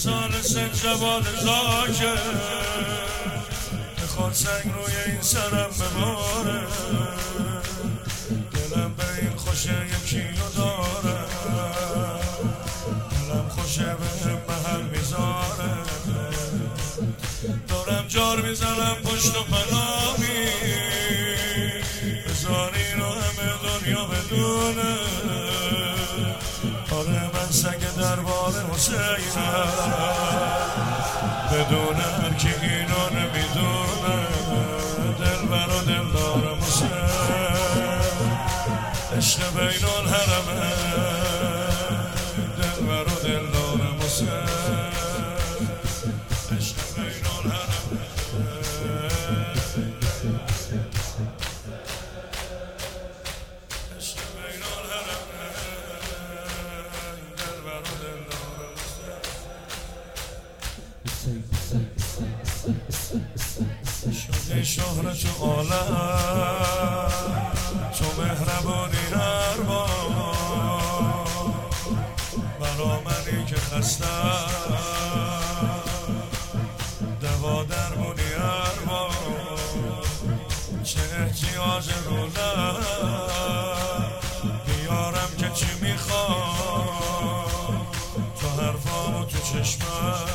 سال سنجبال زاکه میخواد سنگ روی این سرم بباره دلم به این خوشه یکی رو داره دلم خوشه به محل میذاره دارم جار میزنم پشت و پنامی بذاری رو همه دنیا بدونه آره من سگ دربار حسینم بدون هر کی اینو نمیدونه دلبر و دلدارم حسین عشق بین الحرمه دلبر و دلدارم حسین عشق بین الحرمه عشق بین الحرمه دلبر و دلدارم شده شهرت و عالم تو مهربانی هر بار برا منی که خستم دوا درمونی هر بار چه احتیاج رولم بیارم که چی میخوام تو حرفامو تو چشمم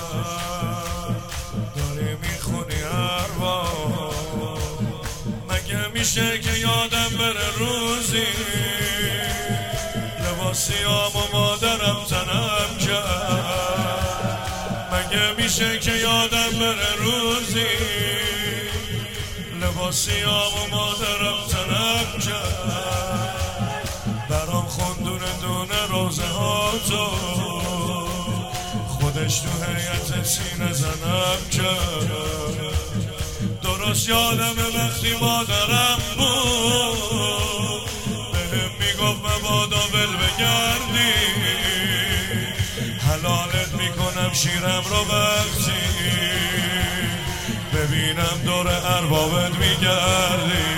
داری میخونی هر بار مگه میشه که یادم بره روزی لباسیامو مادرم تنم کرد مگه میشه که یادم بره روزی لباسیامو مادرم تنم کرد برام خوندونه دونه روزه ها تو خودش تو هیئت سینه زنم کرد درست یادم وقتی مادرم بود بهم میگفت مبادا ول بگردی حلالت میکنم شیرم رو وقتی ببینم دور اربابت میگردی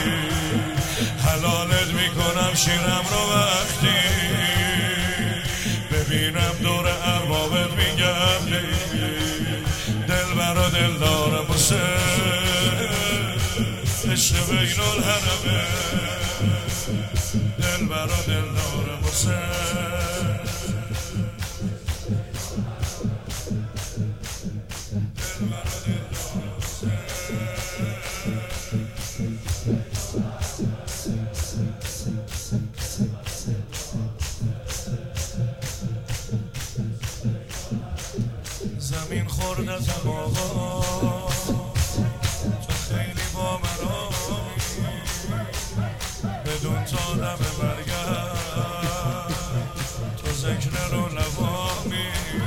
حلالت میکنم شیرم رو وقتی ببینم دور اربابت میگردی دلبر و دلدارم حسین عشق بین الحرمه دلبر و دلدارم حسین دلبر و دلدارم حسین زمین خوردتم آقا تو خیلی با مرامی بدون تا دم برگرد تو ذکر رو لوامی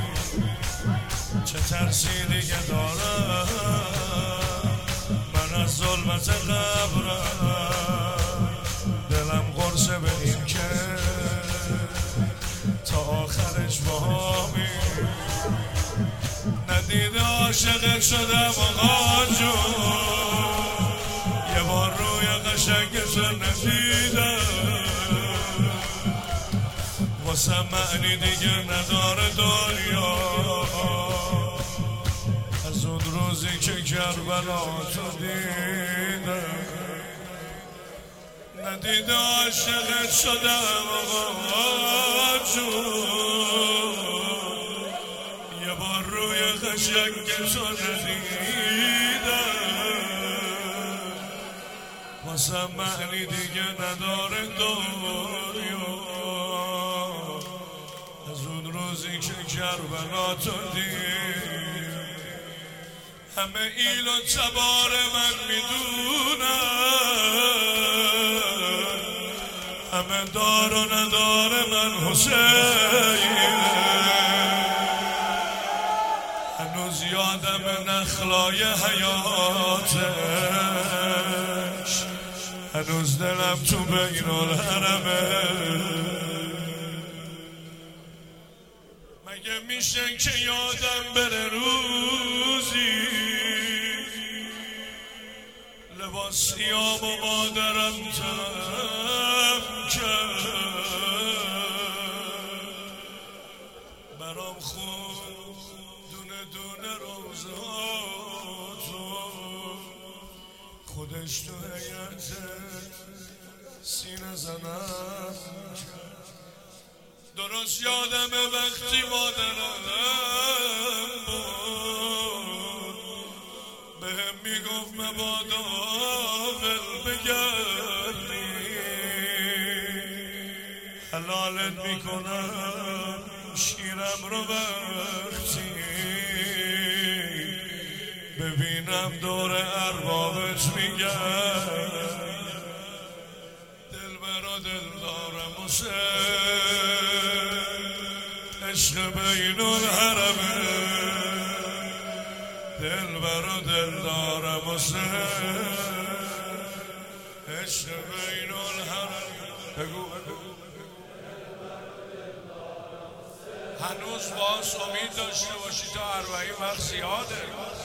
چه ترسی دیگه دارم من از ظلمت قبرم دلم قرصه به این که تا آخرش باهامی ندیده عاشقت شدم آقا جون یه بار روی قشنگت ندیدم واسم معنی دیگه نداره دنیا از اون روزی که کربلا تو دیدم ندیده عاشقت شدم آقا جون یه بار روی قشنگت ندیدم واسم معنی دیگه نداره دنیا از اون روزی که کربلا تو دید همه ایل و تبار من میدونم همه دار و ندار من حسین هنوز یادم نخلای حیاتش هنوز دلم تو بین الحرمه مگه میشه که یادم بره روزی لباس سیام و مادرم تنم کرد برام خون سینه زنم. درست یادم وقتی مادرم بود بهم میگفت مبادا ول بگردی حلالت میکنم شیرم رو وقتی ببینم دور اربابت میگرد. دلبر و دلدارم حسین عشق بین الحرمه. دلبر و دلدارم حسین عشق بین الحرمه. بگو هنوز باز امید داشته باشی تا 40 وقت زیاده.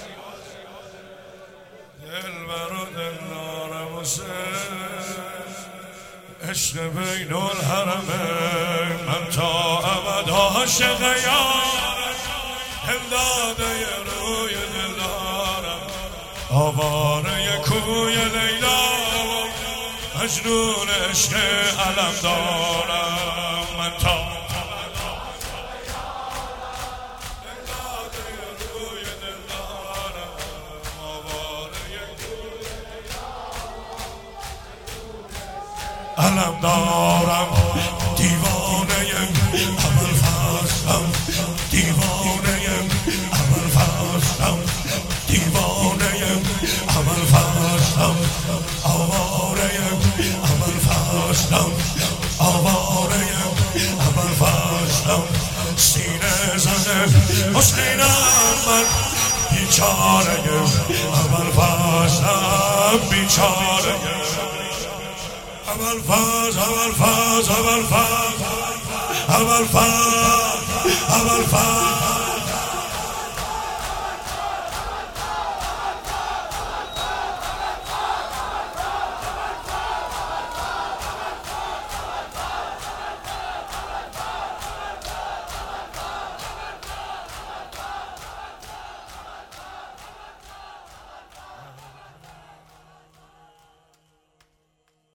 دلبر و دلدارم حسین عشق بین الحرمه. من تا ابد عاشق یارم دلداده روی دلدارم آواره کوی لیلا مجنون عشق علم دارم. من تا علم دارم. دیوانه عمل فازم دیوانه عمل فازم دیوانه عمل فازم آواره عمل فازم آواره عمل فازم. سینه زده حسینم من بیچاره عمل فازم بیچاره عمل فاز عمل فاز عمل فاز عمل فاز عمل فاز